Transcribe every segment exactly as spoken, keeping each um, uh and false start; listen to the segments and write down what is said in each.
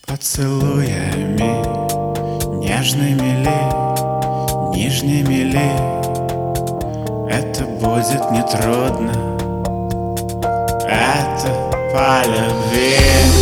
Поцелуями нежными ли, нижними ли, это будет нетрудно, это по любви.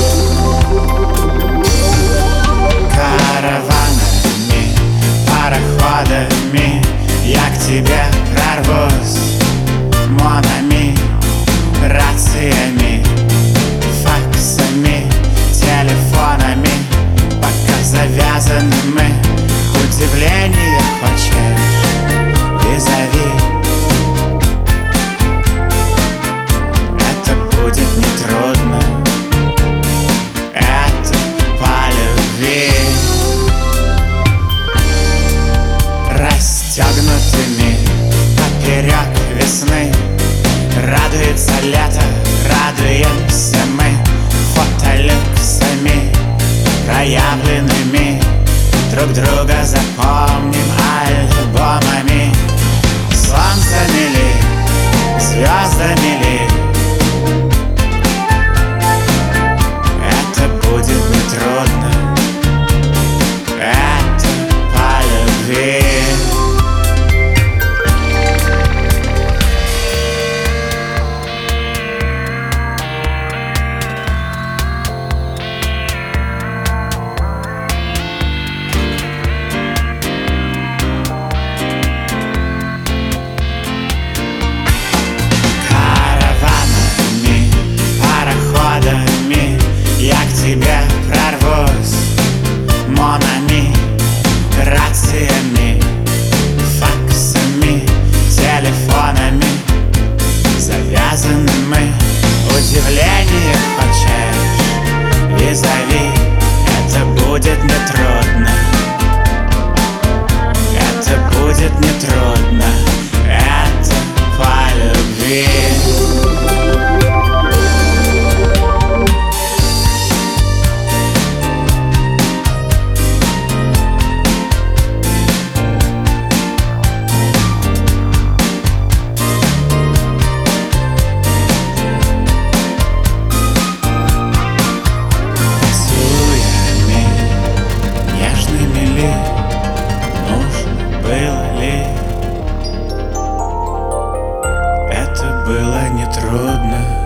Караванами, пароходами я к тебе прорвусь, монами, рациями, факсами, телефонами. Пока завязаны мы, удивление хочешь, визави. Это будет нетрудно, это по любви. Расстегнутыми поперек весны радуется лето, радуемся мы фотолюксами проявленными. Друг друга запомним альбомами. Солнцами ли, звездами ли, это будет нетрудно, это по любви. Я к тебе прорвусь, монами, рациями, факсами, телефонами. Завязаны мы, удивление хочешь, визави. Это будет нетрудно, это будет нетрудно, это по любви. Было ли это было нетрудно?